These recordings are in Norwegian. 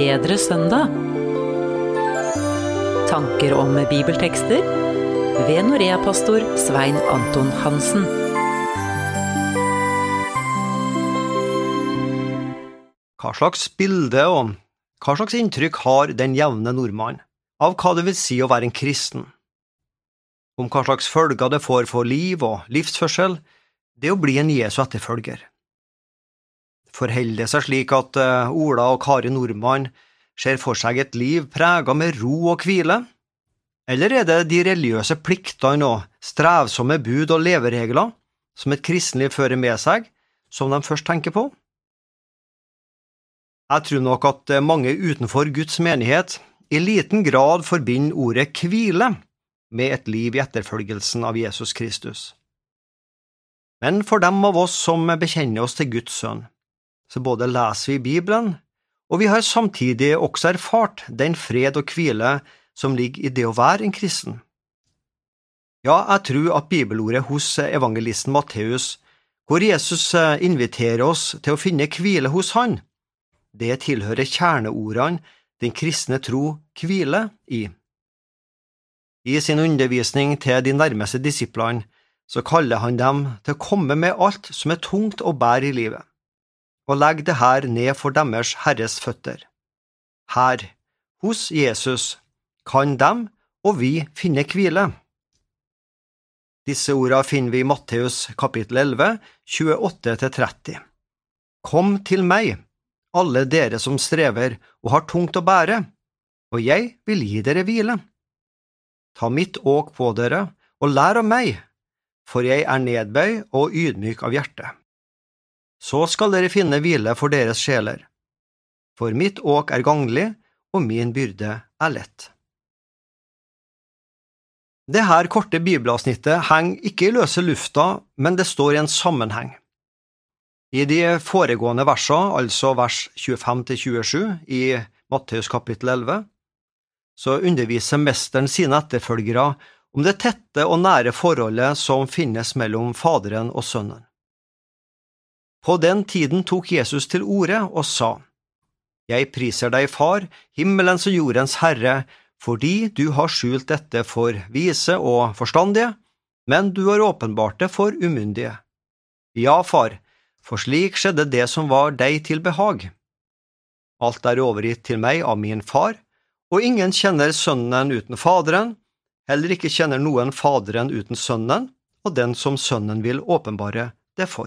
bedre søndag. Tanker om bibeltekster ved Norea-pastor Svein Anton Hansen. Hva slags bilde og hva slags inntrykk har den jevne nordmann av hva det vil si å være en kristen? Om hva slags følger det får for liv og livsførsel, det å bli en Jesu etterfølger. Forholder det seg slik at Ola og Kari Nordmann ser for seg et liv preget med ro og hvile? Eller er det de religiøse pliktene og strevsomme bud og leveregler som et kristenliv fører med seg, som de først tenker på? Jeg tror nok at mange utenfor Guds menighet i liten grad forbinder ordet hvile med et liv i etterfølgelsen av Jesus Kristus. Men for dem av oss som bekjenner oss til Guds sønn, så både leser vi Bibelen, og vi har samtidig også erfart den fred og hvile som ligger i det å være en kristen. Ja, jeg tror at bibelordet hos evangelisten Matteus, hvor Jesus inviterer oss til å finne hvile hos han, det tilhører kjerneordene den kristne tro hvile i. I sin undervisning til de nærmeste disiplene så kaller han dem til å komme med alt som er tungt å bære i livet, og legge det her ned for deres Herres føtter. Her, hos Jesus, kan dem og vi finne hvile. Disse ordene finner vi i Matteus kapittel 11, 28-30. Kom til meg, alle dere som strever og har tungt å bære, og jeg vil gi dere hvile. Ta mitt åk på dere, og lær av meg, for jeg er nedbøy og ydmyk av hjerte. Så skal dere finne hvile for deres sjeler. For mitt åk er ganglig, og min byrde er lett. Dette korte bibelavsnittet henger ikke i løse lufta, men det står i en sammenheng. I de foregående versene, altså vers 25-27 i Matteus kapittel 11, så underviser mesteren sine etterfølgere om det tette og nære forholdet som finnes mellom Faderen og Sønnen. På den tiden tok Jesus til orde og sa, «Jeg priser deg, Far, himmelens og jordens Herre, fordi du har skjult dette for vise og forstandige, men du har åpenbart det for umyndige. Ja, Far, for slik skjedde det som var deg til behag. Alt er overgitt til meg av min Far, og ingen kjenner Sønnen uten Faderen, heller ikke kjenner noen Faderen uten Sønnen, og den som Sønnen vil åpenbare det for.»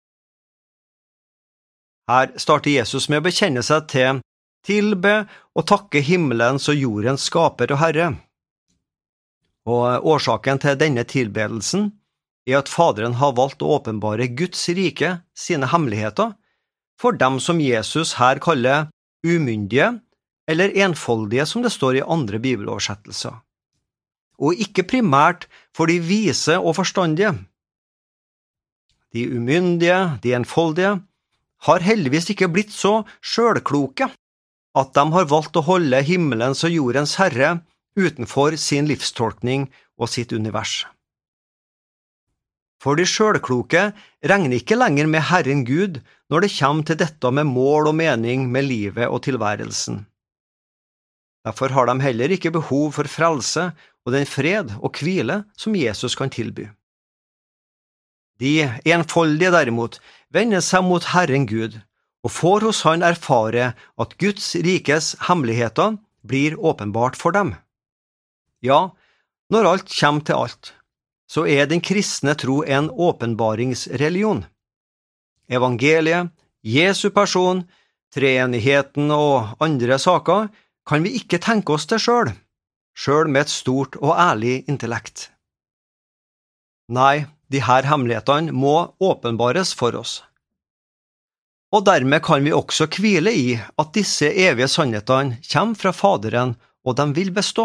Her starter Jesus med å bekjenne seg til, tilbe og takke himmelens og jordens skaper og Herre. Og årsaken til denne tilbedelsen er at Faderen har valgt å åpenbare Guds rike, sine hemmeligheter, for dem som Jesus her kaller umyndige, eller enfoldige som det står i andre bibeloversettelser, og ikke primært for de vise og forstandige. De umyndige, de enfoldige, har heldigvis ikke blitt så selvkloke at de har valgt å holde himmelens og jordens Herre utenfor sin livstolkning og sitt univers. For de selvkloke regner ikke lenger med Herren Gud når det kommer til dette med mål og mening med livet og tilværelsen. Derfor har de heller ikke behov for frelse og den fred og hvile som Jesus kan tilby. De enfoldige derimot vender seg mot Herren Gud og får hos han erfare at Guds rikes hemmeligheter blir åpenbart for dem. Ja, når alt kommer til alt, så er den kristne tro en åpenbaringsreligion. Evangeliet, Jesu person, treenigheten og andre saker kan vi ikke tenke oss det selv med et stort og ærlig intellekt. Nei, de her hemmelighetene må åpenbares for oss. Og dermed kan vi også hvile i at disse evige sannhetene kommer fra Faderen, og de vil bestå.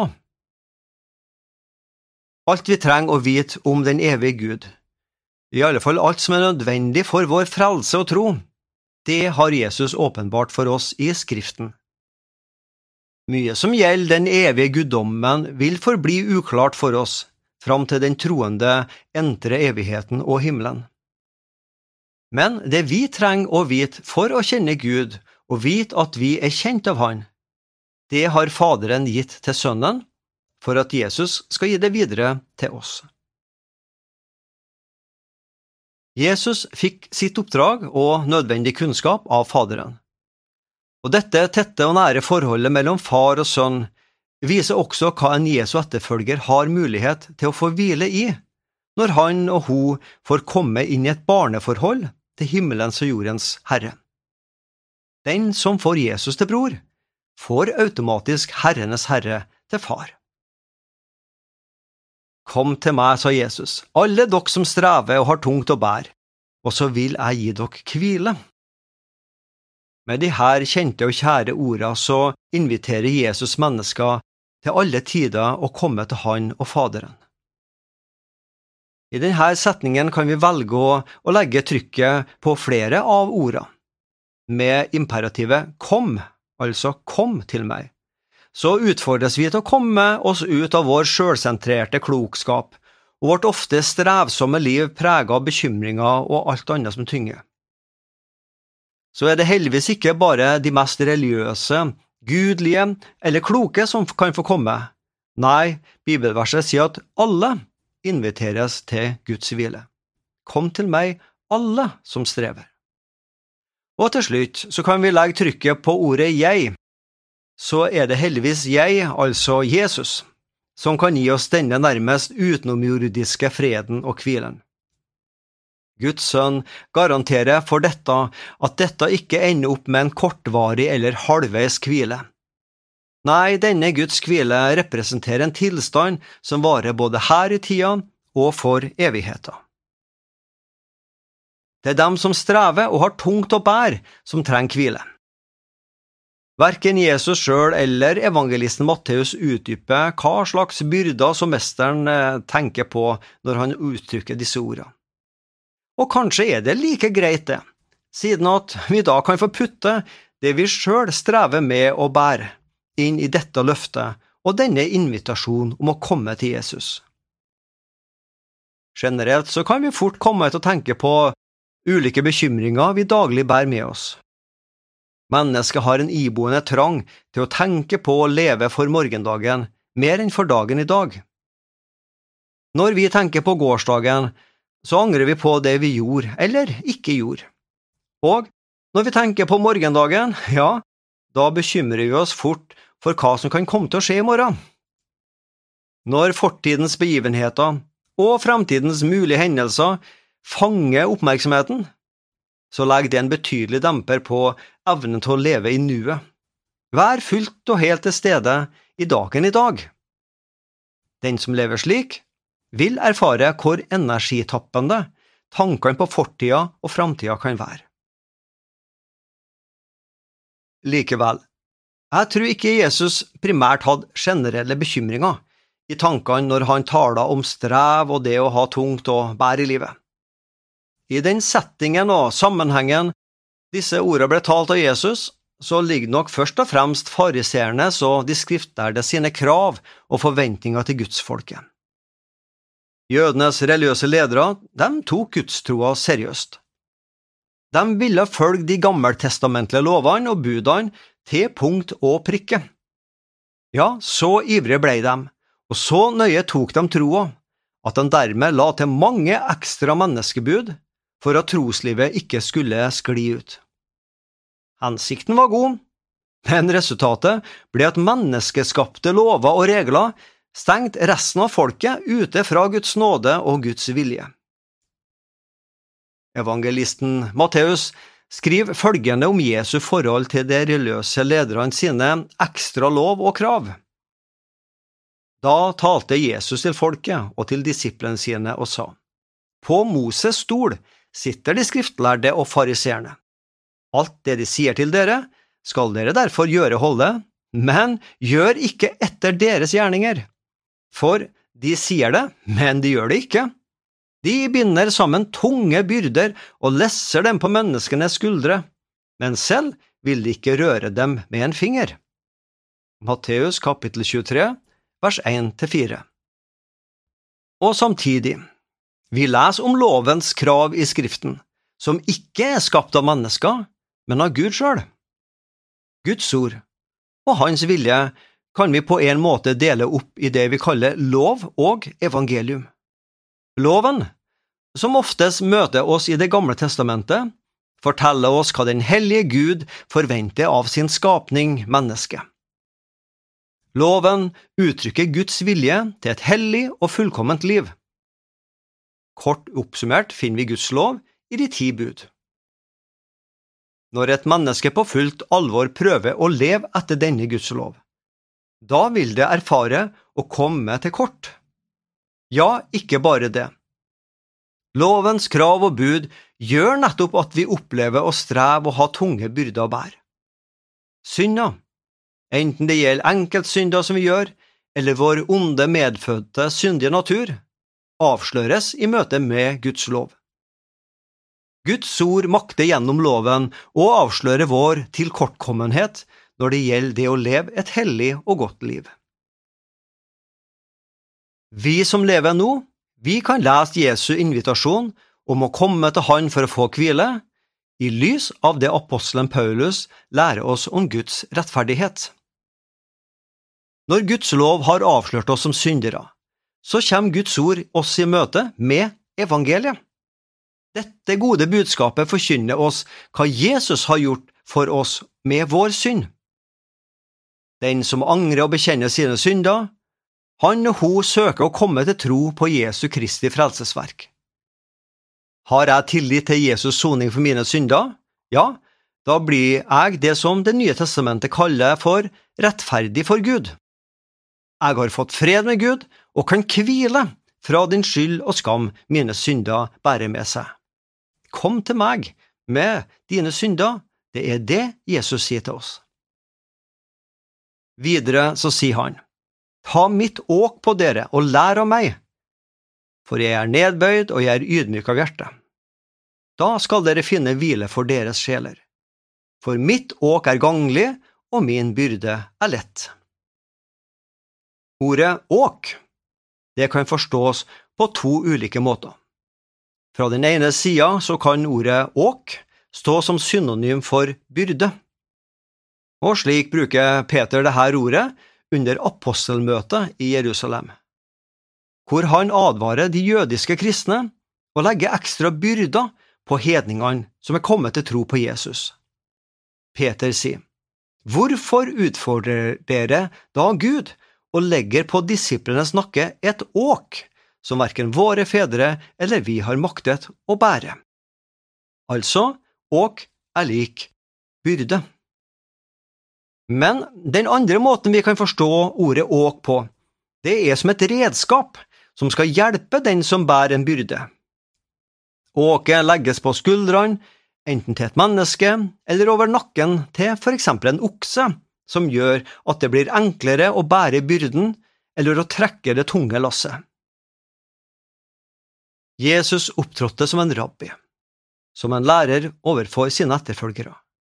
Alt vi trenger å vite om den evige Gud, i alle fall alt som er nødvendig for vår frelse og tro, det har Jesus åpenbart for oss i Skriften. Mye som gjelder den evige guddommen vil forbli uklart for oss, fram til den troende entrer evigheten og himmelen. Men det vi trenger å vite for å kjenne Gud, og vite at vi er kjent av Han, det har Faderen gitt til Sønnen, for at Jesus skal gi det videre til oss. Jesus fikk sitt oppdrag og nødvendig kunnskap av Faderen. Og dette tette og nære forholdet mellom far og sønn viser også hva en Jesu etterfølger har mulighet til å få hvile i, når han og hun får komme inn i et barneforhold til himmelens og jordens Herre. Den som får Jesus til bror, får automatisk Herrenes Herre til far. Kom til meg, sa Jesus, alle dere som strever og har tungt å bære, og så vil jeg gi dere hvile. Med de her kjente og kjære ordene så inviterer Jesus mennesker til alle tider å komme til han og Faderen. I denne setningen kan vi velge å legge trykket på flere av ordene. Med imperativet kom, altså kom til meg, så utfordres vi til å komme oss ut av vår selvsentrerte klokskap og vårt ofte strevsomme liv preget av bekymringer og alt annet som tynger. Så det heldigvis ikke bare de mest religiøse, gudlige eller kloke som kan få komme. Nei, bibelverset sier at alle inviteres til Guds hvile. Kom til meg, alle som strever. Og til slutt så kan vi legge trykket på ordet jeg. Så det heldigvis jeg, altså Jesus, som kan gi oss denne nærmest utenomjordiske freden og hvilen. Guds sønn garanterer for dette at dette ikke ender opp med en kortvarig eller halvveis hvile. Nei, denne Guds hvile representerer en tilstand som varer både her i tida og for evigheten. Det dem som strever og har tungt å bære, som trenger hvile. Hverken Jesus selv eller evangelisten Matteus utdyper hva slags byrder som mesteren tenker på når han uttrykker disse ordene. Og kanskje det like greit det, siden at vi da kan få putte det vi selv strever med å bære, inn i dette løftet og denne invitasjonen om å komme til Jesus. Generelt så kan vi fort komme til å tenke på ulike bekymringer vi daglig bærer med oss. Mennesket har en iboende trang til å tenke på og leve for morgendagen mer enn for dagen i dag. Når vi tenker på gårsdagen, så angrer vi på det vi gjorde eller ikke gjorde. Og når vi tenker på morgendagen, ja, da bekymrer vi oss fort for hva som kan komme til å skje i morgen. Når fortidens begivenheter og fremtidens mulige hendelser fanger oppmerksomheten, så legger det en betydelig demper på evnen til å leve i nuet. Vær fullt og helt til stede i dagen i dag. Den som lever slik, vil erfare hvor energitappende tankene på fortida og fremtida kan være. Likevel, jeg tror ikke Jesus primært hadde generelle bekymringer i tankene når han taler om strev og det å ha tungt å bære i livet. I den settingen og sammenhengen disse ordene ble talt av Jesus, så ligger nok først og fremst fariseernes og de skriftlærde sine krav og forventninger til gudsfolket. Jødenes religiøse ledere, de tok gudstroa seriøst. De ville følge de gammeltestamentlige lovene og budene til punkt og prikke. Ja, så ivrige ble de, og så nøye tok de troa, at de dermed la til mange ekstra menneskebud for at troslivet ikke skulle skli ut. Hensikten var god, men resultatet ble at menneskeskapte lover og regler stengt resten av folket ute fra Guds nåde og Guds vilje. Evangelisten Matteus skriver følgende om Jesu forhold til de religiøse lederne sine ekstra lov og krav. Da talte Jesus til folket og til disiplene sine og sa, «På Moses stol sitter de skriftlærde og fariseerne. Alt det de sier til dere, skal dere derfor gjøre holde, men gjør ikke etter deres gjerninger. For de sier det, men de gjør det ikke. De binder sammen tunge byrder og lesser dem på menneskenes skuldre, men selv vil de ikke røre dem med en finger. Matteus kapittel 23, vers 1-4. Og samtidig, vi leser om lovens krav i Skriften, som ikke skapt av mennesker, men av Gud selv. Guds ord, og hans vilje kan vi på en måte dele opp i det vi kaller lov og evangelium. Loven, som oftest møter oss i Det gamle testamentet, forteller oss hva den hellige Gud forventer av sin skapning, mennesket. Loven uttrykker Guds vilje til et hellig og fullkomment liv. Kort oppsummert finner vi Guds lov i de 10 bud. Når et menneske på fullt alvor prøver å leve etter denne Guds lov, da vil det erfare å komme til kort. Ja, ikke bare det. Lovens krav og bud gjør nettopp at vi opplever å streve og ha tunge byrder å bære. Synda, enten det gjelder enkeltsynder som vi gjør, eller vår onde medfødte syndige natur, avsløres i møte med Guds lov. Guds ord makter gjennom loven å avsløre vår tilkortkommenhet når det gjelder det å leve et hellig og godt liv. Vi som lever nå, vi kan lese Jesu invitasjon om å komme til Han for å få hvile, i lys av det apostelen Paulus lærer oss om Guds rettferdighet. Når Guds lov har avslørt oss som syndere, så kommer Guds ord oss i møte med evangeliet. Dette gode budskapet forkynner oss hva Jesus har gjort for oss med vår synd. Den som angrer og bekjenner sine synder, han og hun søker å komme til tro på Jesu Kristi frelsesverk. Har jeg tillit til Jesus soning for mine synder? Ja, da blir jeg det som Det nye testamentet kaller for rettferdig for Gud. Jeg har fått fred med Gud og kan hvile fra din skyld og skam mine synder bærer med seg. Kom til meg med dine synder, det er det Jesus sier til oss. Videre så sier han, ta mitt åk på dere og lær av meg, for jeg er nedbøyd og jeg er ydmyk av hjerte. Da skal dere finne hvile for deres sjeler. For mitt åk er ganglig, og min byrde er lett. Ordet åk, det kan forstås på 2 ulike måter. Fra den ene siden så kan ordet åk stå som synonym for byrde. Og slik bruker Peter dette ordet under apostelmøtet i Jerusalem, hvor han advarer de jødiske kristne å legge ekstra byrder på hedningene som er kommet til tro på Jesus. Peter sier, hvorfor utfordrer dere da Gud og legger på disiplenes nakke et åk som hverken våre fedre eller vi har maktet å bære? Altså, åk er lik byrde. Men den andre måten vi kan forstå ordet åk på, det er som et redskap som skal hjelpe den som bærer en byrde. Åket legges på skuldrene, enten til et menneske eller over nakken til for eksempel en okse, som gjør at det blir enklere å bære byrden eller å trekke det tunge lasset. Jesus opptrådte som en rabbi, som en lærer overfor sine etterfølgere.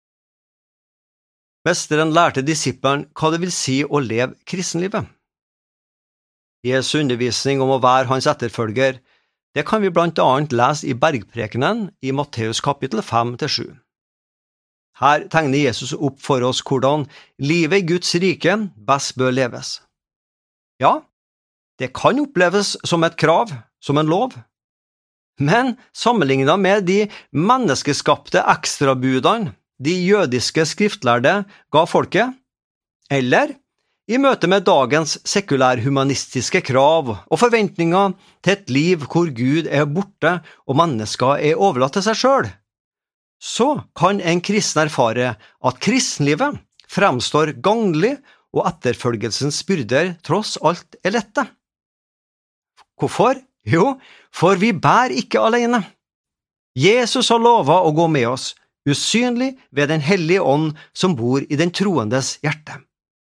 Mesteren lærte disiplene hva det vil si å leve kristenlivet. Jesu undervisning om å være hans etterfølger, det kan vi blant annet lese i Bergprekenen i Matteus kapittel 5-7. Her tegner Jesus opp for oss hvordan livet i Guds rike best bør leves. Ja, det kan oppleves som et krav, som en lov, men sammenlignet med de menneskeskapte ekstrabudene de jødiske skriftlærde ga folket, eller i møte med dagens sekulærhumanistiske krav og forventninger til et liv hvor Gud er borte og mennesker er overlatt til seg selv, så kan en kristen erfare at kristenlivet fremstår ganglig og etterfølgelsens byrder tross alt er lette. Hvorfor? Jo, for vi bærer ikke alene. Jesus har lovet å gå med oss, usynlig ved den hellige ånd som bor i den troendes hjerte.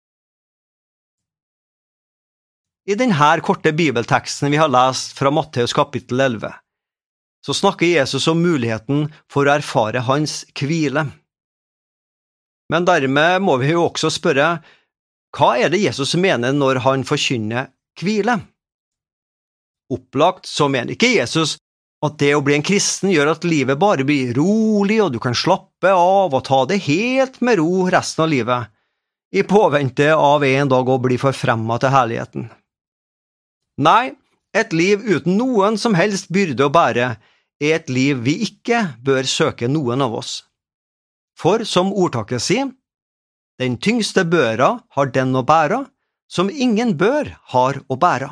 I denne korte bibelteksten vi har lest fra Matteus kapittel 11, så snakker Jesus om muligheten for å erfare hans hvile. Men dermed må vi jo også spørre, hva er det Jesus mener når han forkynner hvile? Opplagt så mener ikke Jesus at det å bli en kristen gjør at livet bare blir rolig og du kan slappe av og ta det helt med ro resten av livet. i påvente av en dag å bli forfremmet til herligheten. Nei, et liv uten noen som helst byrde å bære er et liv vi ikke bør søke noen av oss. For som ordtaket sier, den tyngste børa har den å bære, som ingen bør har å bære.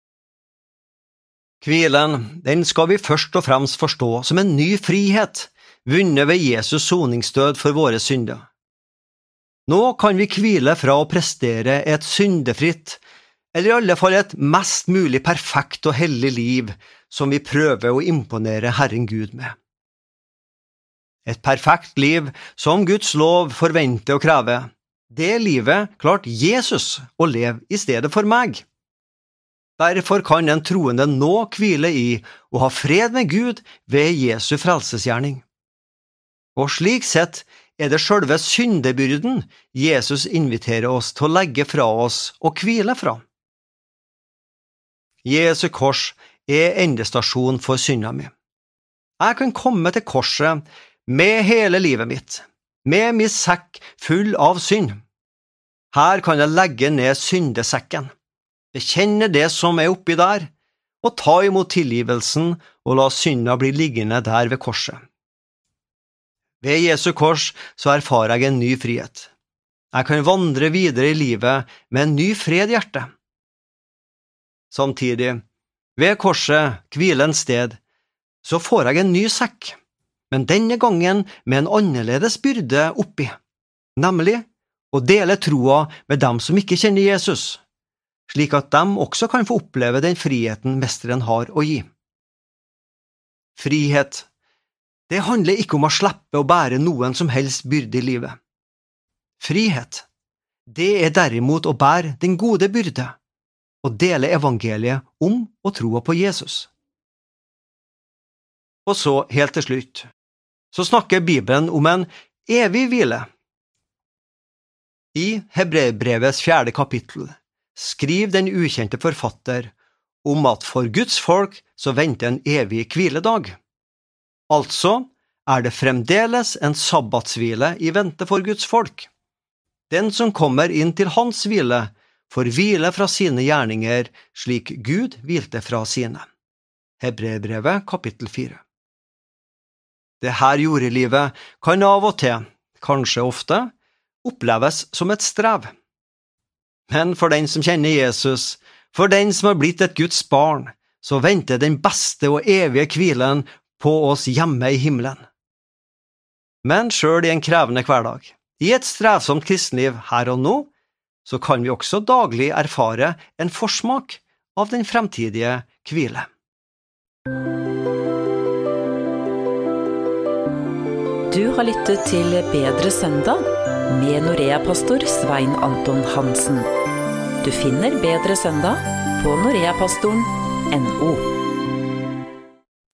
Hvilen, den skal vi først og fremst forstå som en ny frihet, vunnet ved Jesus soningsdød for våre synder. Nå kan vi hvile fra å prestere et syndefritt, eller i alle fall et mest mulig perfekt og hellig liv som vi prøver å imponere Herren Gud med. Et perfekt liv som Guds lov forventer og krever, det livet klarte Jesus å leve i stedet for meg. Derfor kan en troende nå hvile i og ha fred med Gud ved Jesu frelsesgjerning. Og slik sett er det selve syndebyrden Jesus inviterer oss til å legge fra oss og hvile fra. Jesu kors er endestasjon for synda mi. Jeg kan komme til korset med hele livet mitt, med min sekk full av synd. Her kan jeg legge ned syndesekken, bekjenne det som er oppi der, og ta imot tilgivelsen og la synda bli liggende der ved korset. Ved Jesu kors så erfarer jeg en ny frihet. Jeg kan vandre videre i livet med en ny fred i hjertet. Samtidig, ved korset, hvilens sted, så får jeg en ny sekk, men denne gangen med en annerledes byrde oppi, nemlig å dele troa med dem som ikke kjenner Jesus, slik at de også kan få oppleve den friheten mesteren har å gi. Frihet, det handler ikke om å slippe å bære noen som helst byrde i livet. Frihet, det er derimot å bære den gode byrde, og dele evangeliet om og troa på Jesus. Og så, helt til slutt, så snakker Bibelen om en evig hvile. I Hebreerbrevets 4. kapittel skriver den ukjente forfatter om at for Guds folk så venter en evig hviledag. Altså er det fremdeles en sabbatshvile i vente for Guds folk. Den som kommer inn til hans hvile, får hvile fra sine gjerninger, slik Gud hvilte fra sine. Hebreerbrevet kapittel 4. Det her jordelivet kan av og til, kanskje ofte, oppleves som et strev. Men for den som kjenner Jesus, for den som har blitt et Guds barn, så venter den beste og evige hvilen på oss hjemme i himmelen. Men selv i en krevende hverdag, i et strevsomt kristenliv her og nå, så kan vi også daglig erfare en forsmak av den fremtidige hvile. Du har lyttet til Bedre søndag med Norea-pastor Svein Anton Hansen. Du finner Bedre søndag på noreapastoren.no.